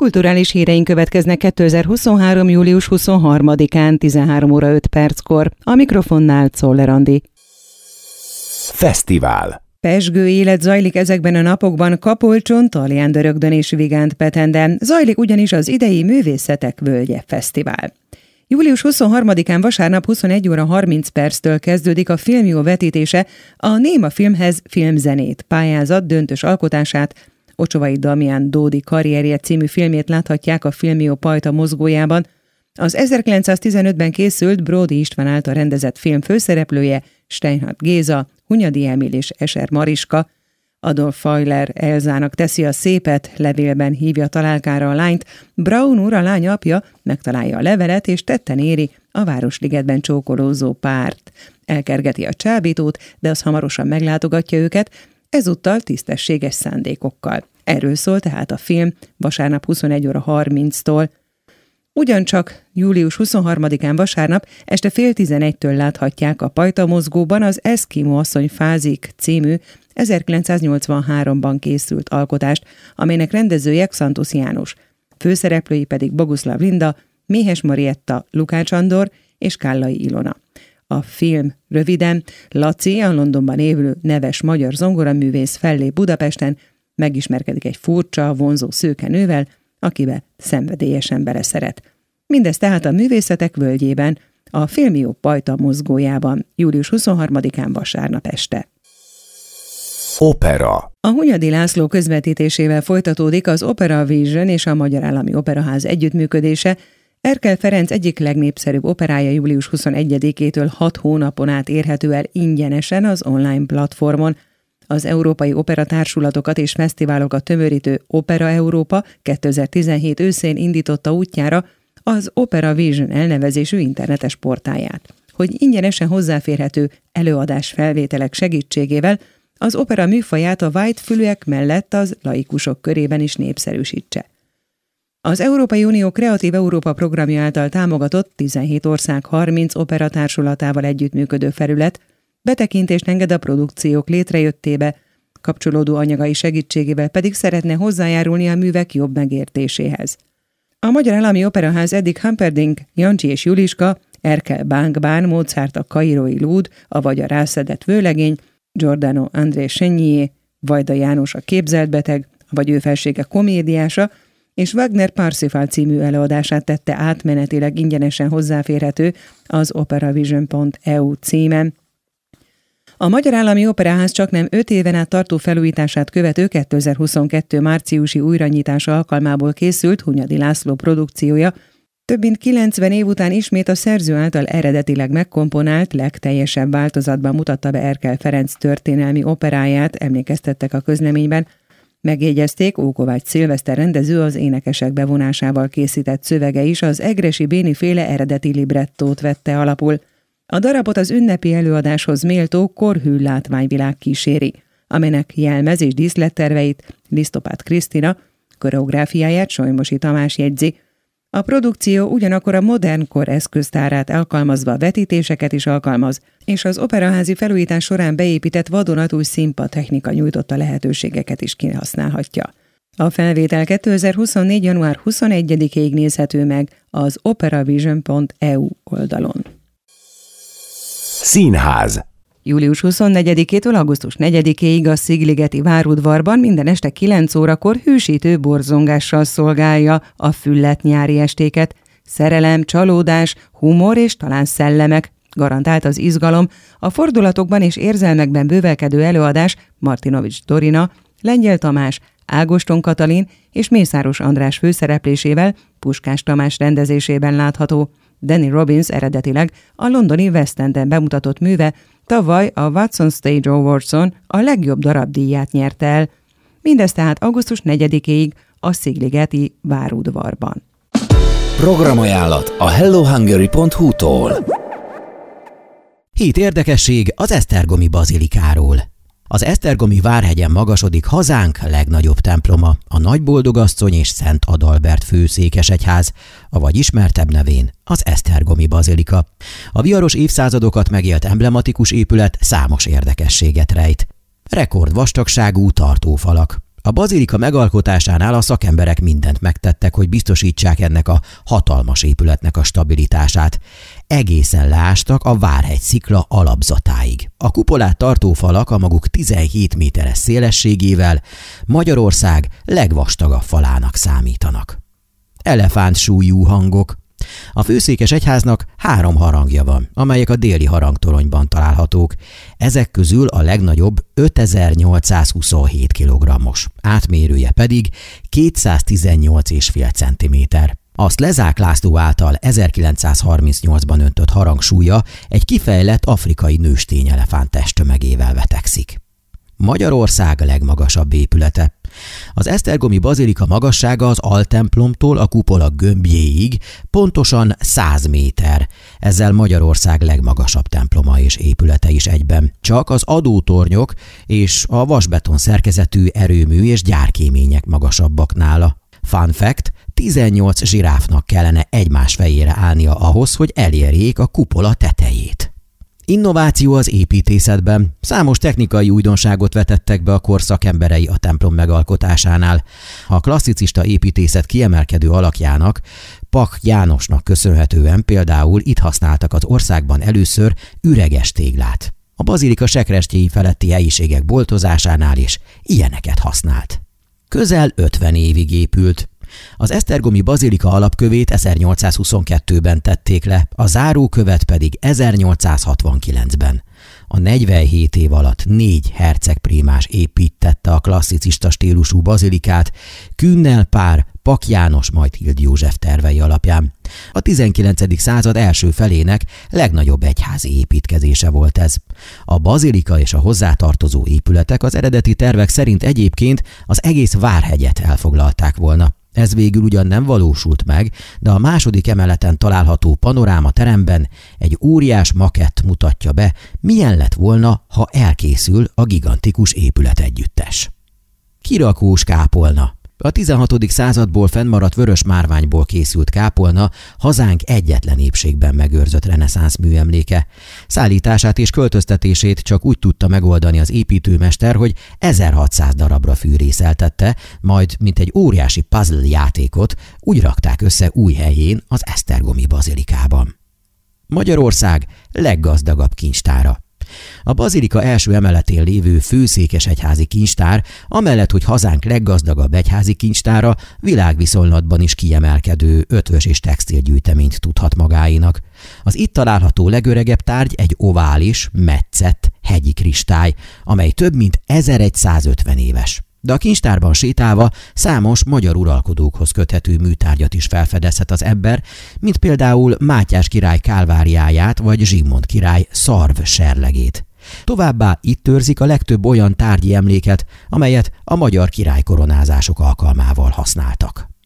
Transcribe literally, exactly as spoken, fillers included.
Kulturális híreink következnek kétezer-huszonhárom. július huszonharmadikán tizenhárom óra öt perckor. A mikrofonnál Czoller Andi. Fesztivál. Pezsgő élet zajlik ezekben a napokban Kapolcson, Taljándörögdön és Vigántpetenden. Zajlik ugyanis az idei Művészetek Völgye Fesztivál. július huszonharmadikán vasárnap huszonegy óra harminc perctől kezdődik a Filmjó vetítése, a Néma Filmhez filmzenét pályázat döntős alkotását, Ocsovai Damián Dódi karrierje című filmét láthatják a Filmjó Pajta mozgójában. Az ezerkilencszáztizenötben készült Bródy István által rendezett film főszereplője Steinhardt Géza, Hunyadi Emil és Eser Mariska. Adolf Feuler Elzának teszi a szépet, levélben hívja találkára a lányt, Braun úr, a lány apja, megtalálja a levelet és tetten éri a Városligetben csókolózó párt. Elkergeti a csábítót, de az hamarosan meglátogatja őket, ezúttal tisztességes szándékokkal. Erről szól tehát a film vasárnap huszonegy óra harminctól. Ugyancsak július huszonharmadikán vasárnap este fél tizenegytől láthatják a Pajta mozgóban az Eszkimó asszony fázik című ezerkilencszáznyolcvanháromban készült alkotást, amelynek rendezője Xantus János. Főszereplői pedig Boguszlav Linda, Méhes Marietta, Lukács Andor és Kállai Ilona. A film röviden Laci, a Londonban élő neves magyar zongoraművész fellép Budapesten, megismerkedik egy furcsa, vonzó szőke nővel, akibe szenvedélyesen beleszeret. Mindez tehát a Művészetek Völgyében, a Filmjó Pajta mozgójában, július huszonharmadikán vasárnap este. Opera. A Hunyadi László közvetítésével folytatódik az Opera Vision és a Magyar Állami Operaház együttműködése. Erkel Ferenc egyik legnépszerűbb operája július huszonegyedikétől hat hónapon át érhető el ingyenesen az online platformon. Az európai operatársulatokat és fesztiválokat tömörítő Opera Európa kétezer-tizenhét őszén indította útjára az Opera Vision elnevezésű internetes portáját, hogy ingyenesen hozzáférhető előadás felvételek segítségével az opera műfaját a vájtfülűek mellett az laikusok körében is népszerűsítse. Az Európai Unió Kreatív Európa programja által támogatott tizenhét ország harminc operatársulatával együttműködő felület betekintést enged a produkciók létrejöttébe, kapcsolódó anyagai segítségével pedig szeretne hozzájárulni a művek jobb megértéséhez. A Magyar Állami Operaház eddig Humperdinck, Jancsi és Juliska, Erkel Bánkbán, Mozart a Kairói Lúd, avagy a Rászedett vőlegény, Giordano André Chenier, Vajda János a Képzelt beteg, vagy ő felsége komédiása, és Wagner Parsifal című előadását tette átmenetileg ingyenesen hozzáférhető az operavision pont e u címen. A Magyar Állami Operaház csaknem öt éven át tartó felújítását követő kétezer-huszonkettő márciusi újranyitása alkalmából készült Hunyadi László produkciója, több mint kilencven év után ismét a szerző által eredetileg megkomponált, legteljesebb változatban mutatta be Erkel Ferenc történelmi operáját, emlékeztettek a közleményben. Megjegyezték, Ókovács Szilveszter rendező az énekesek bevonásával készített szövege is az Egressy Béni féle eredeti librettót vette alapul. A darabot az ünnepi előadáshoz méltó korhű látványvilág kíséri, amelynek jelmez és díszletterveit Lisztopád Krisztina, koreográfiáját Solymosi Tamás jegyzi. A produkció ugyanakkor a modern kor eszköztárát alkalmazva vetítéseket is alkalmaz, és az operaházi felújítás során beépített vadonatúj színpadtechnika nyújtotta lehetőségeket is kihasználhatja. A felvétel kétezer-huszonnégy. január huszonegyedikéig nézhető meg az operavision pont e u oldalon. Színház. július huszonnegyedikétől augusztus negyedikéig a Szigligeti várudvarban minden este kilenc órakor hűsítő borzongással szolgálja a Füllet nyári estéket. Szerelem, csalódás, humor és talán szellemek. Garantált az izgalom. A fordulatokban és érzelmekben bővelkedő előadás Martinovics Dorina, Lengyel Tamás, Ágoston Katalin és Mészáros András főszereplésével, Puskás Tamás rendezésében látható. Danny Robbins eredetileg a londoni West Enden bemutatott műve tavaly a Watson Stage Awardson a legjobb darabdíját nyerte el. Mindez tehát augusztus negyedikéig a Szigligeti várudvarban. Programajánlat a hello hungary pont hu-tól. Hét érdekesség az esztergomi bazilikáról. Az esztergomi Várhegyen magasodik hazánk legnagyobb temploma, a Nagyboldogasszony és Szent Adalbert főszékesegyház, avagy ismertebb nevén az esztergomi bazilika. A viharos évszázadokat megélt emblematikus épület számos érdekességet rejt. Rekord vastagságú tartófalak, A bazilika megalkotásánál a szakemberek mindent megtettek, hogy biztosítsák ennek a hatalmas épületnek a stabilitását. Egészen leástak a Várhegy szikla alapzatáig. A kupolát tartó falak a maguk tizenhét méteres szélességével Magyarország legvastagabb falának számítanak. Elefánt súlyú hangok. A főszékes egyháznak három harangja van, amelyek a déli harangtoronyban találhatók. Ezek közül a legnagyobb ötezer-nyolcszázhuszonhét kilogrammos, átmérője pedig kétszáztizennyolc egész öt centiméter. Azt Lezák László által ezerkilencszázharmincnyolcban öntött harangsúlya egy kifejlett afrikai nőstény elefánt testtömegével vetekszik. Magyarország legmagasabb épülete. Az esztergomi bazilika magassága az altemplomtól a kupola gömbjéig pontosan száz méter. Ezzel Magyarország legmagasabb temploma és épülete is egyben. Csak az adótornyok és a vasbeton szerkezetű erőmű és gyárkémények magasabbak nála. Fun fact, tizennyolc zsiráfnak kellene egymás fejére állnia ahhoz, hogy elérjék a kupola tetejét. Innováció az építészetben. Számos technikai újdonságot vetettek be a kor szakemberei a templom megalkotásánál. A klasszicista építészet kiemelkedő alakjának, Pak Jánosnak köszönhetően például itt használtak az országban először üreges téglát. A bazilika sekrestjei feletti helyiségek boltozásánál is ilyeneket használt. Közel ötven évig épült. Az esztergomi bazilika alapkövét ezernyolcszázhuszonkettőben tették le, a zárókövet pedig ezernyolcszázhatvankilencben. A negyvenhét év alatt négy hercegprímás építette a klasszicista stílusú bazilikát, Künnel pár, Pak János majd Hild József tervei alapján. A tizenkilencedik század első felének legnagyobb egyházi építkezése volt ez. A bazilika és a hozzátartozó épületek az eredeti tervek szerint egyébként az egész Várhegyet elfoglalták volna. Ez végül ugyan nem valósult meg, de a második emeleten található panoráma teremben egy óriás makett mutatja be, milyen lett volna, ha elkészül a gigantikus épületegyüttes. Kirakós kápolna. A tizenhatodik századból fennmaradt vörös márványból készült kápolna hazánk egyetlen épségben megőrzött reneszánsz műemléke. Szállítását és költöztetését csak úgy tudta megoldani az építőmester, hogy ezerhatszáz darabra fűrészeltette, majd mint egy óriási puzzle játékot úgy rakták össze új helyén az esztergomi bazilikában. Magyarország leggazdagabb kincstára. A bazilika első emeletén lévő főszékesegyházi kincstár, amellett, hogy hazánk leggazdagabb egyházi kincstára, világviszonylatban is kiemelkedő ötvös és textilgyűjteményt tudhat magáénak. Az itt található legöregebb tárgy egy ovális, metszett, hegyi kristály, amely több mint ezerszázötven éves. De a kincstárban sétálva számos magyar uralkodókhoz köthető műtárgyat is felfedezhet az ember, mint például Mátyás király kálváriáját vagy Zsigmond király szarv serlegét. Továbbá itt őrzik a legtöbb olyan tárgyi emléket, amelyet a magyar királykoronázások alkalmával használtak.